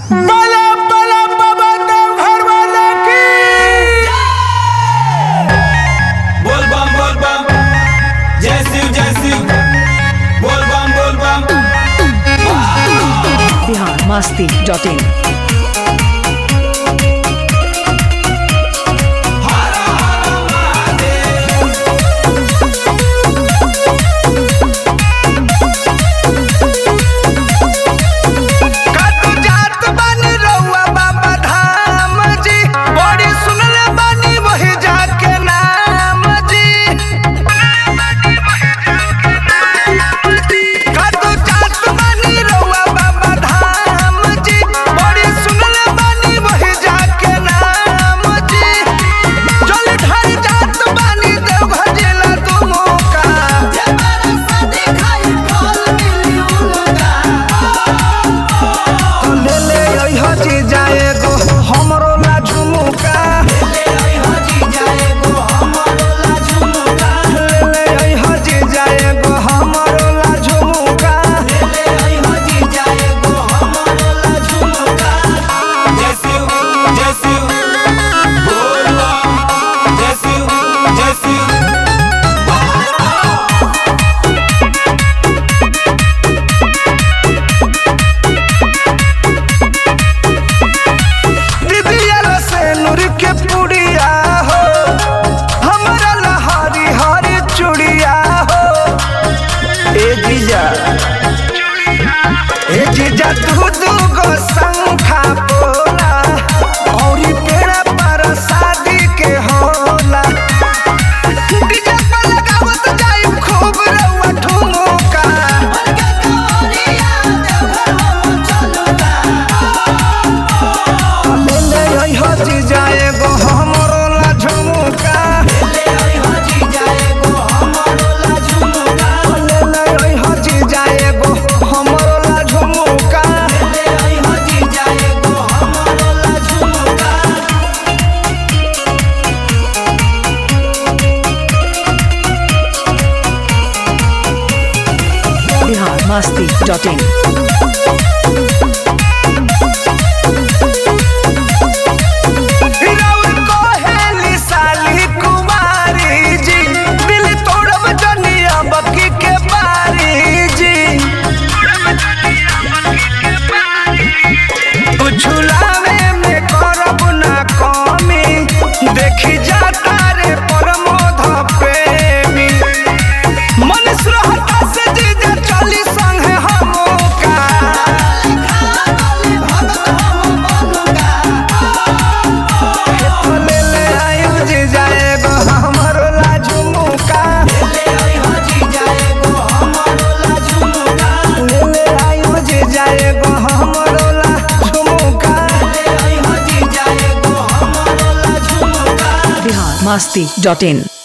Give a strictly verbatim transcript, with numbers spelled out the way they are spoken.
बला बला बाबा देवघर वाले की बोल बम बोल बम जय शिव जय शिव बोल बम बोल बम बिहार मस्ती डॉट इन। ए जीजा तू दू गो संखा बोला और पेड़ा पर शादी के होला डीजे पर लगावत जाई खूब रउआ ठुमका ले ले आई हो जीजा एगो हमरो ला झुमका ले ले आई हो जीजा एगो हमरो ला झुमका ले ले आई हो जीजा एगो हमरो ला झुमका ले ले आई हो जीजा एगो हमरो ला झुमका। Bihar Masti dot in. देखी जाता रे परमोध प्रेमी मनीष रहता से जीजा चली संगे हमका ले ले आयु जीजा एगो हमरो ला झुमका ले ले आयु जीजा एगो हमरो ला झुमका ले ले आयु जीजा एगो हमरो ला झुमका ले आयु जीजा एगो हमरो ला झुमका। बिहार मस्ती डॉट इन।